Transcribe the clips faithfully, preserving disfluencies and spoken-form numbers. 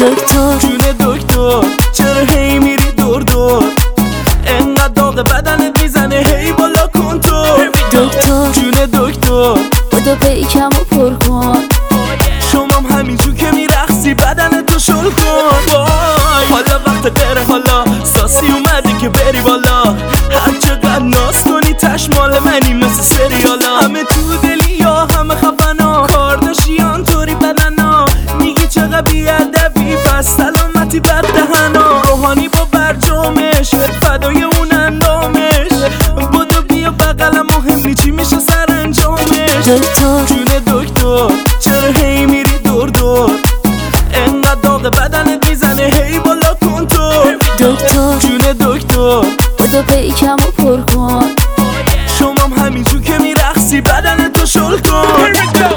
دکتر جون دکتر چرا هی میری دور دور؟ انقدر داغ بدنت میزنه هی بالا کن تو. دکتر جون دکتر بودو پیکمو پر کن. شمام همینجور که میرقصی بدنتو شل کن. وای حالا وقت غیره، حالا ساسی اومده که بری بالا. هر چقدر ناز کنی تش مال منی مثل سریالا. همه تو دلی یا همه خفنا، کارداشیان طوری بدنا. میگی چقدر بیادبی پس سلامتی بد دهنا. روحانی با برجامش فدای اون اندامش. بودو بیا بقلم مهم نی چی میشه سرانجامش. دکتر جون دکتر چرا هی میری دور دور؟ انقدر داغ بدنت میزنه هی بالا کن تو. دکتر جون دکتر بودو پیکمو پر کن. شمام همینجور که میرقصی بدنتو شل کن.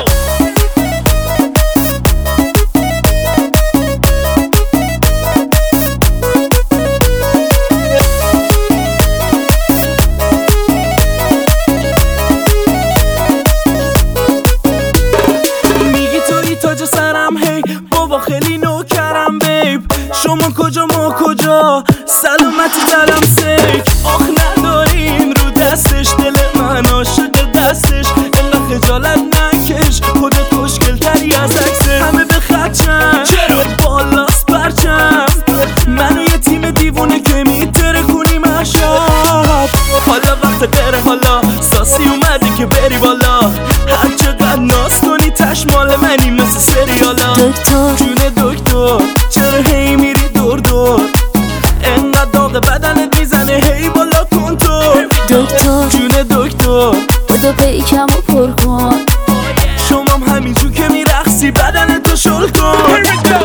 میگی توی تاج سرم هی بابا خیلی نوکرم بیب. شما کجا ما کجا سلامتی دلم سیک. آخ نداریم رو دستش دل من عاشق دستش. انقدر خجالت نکش خودت خوشگل تری از عکسه. همه به خدشن چرا بالاست پرچم. منو یه تیم دیوونه که میتره کنیم عشب. حالا وقت غیره، حالا ساسی اومده که بری بالا. هر چقدر ناز کنی تش مال منی مثل سریالا. دکتر جون دکتر چرا هی میری دور دور؟ انقدر داغ بدنت میزنه هی بالا کن تو. دکتر جون دکتر بودو پیکمو پر کن. شمام همینجور که میرقصی بدنتو شل کن.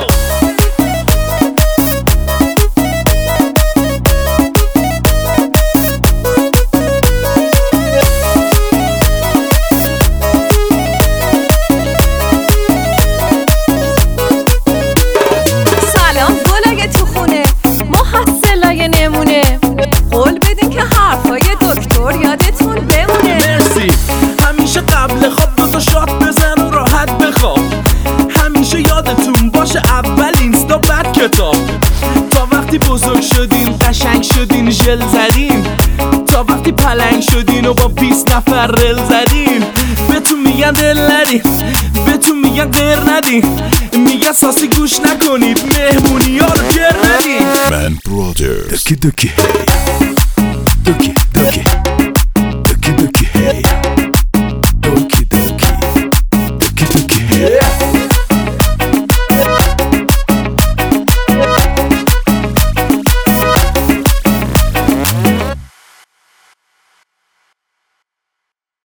سلام گلای تو خونه محصلای نمونه. قول بدین که حرفای دکتر یادتون بمونه. مرسی همیشه قبل خواب دو تا شات بزن و راحت بخواب. همیشه یادتون باشه اول اینستا بعد کتاب. تا وقتی بزرگ شدین قشنگ شدین ژل زدین. تا وقتی پلنگ شدین و با بیست نفر رل زدین. بهتون میگن دل ندین، بهتون میگن غیر ندین. میگن ساسی گوش نکنید مهمونی ها رو گر ندین. من برادر دکی دکی هی دکی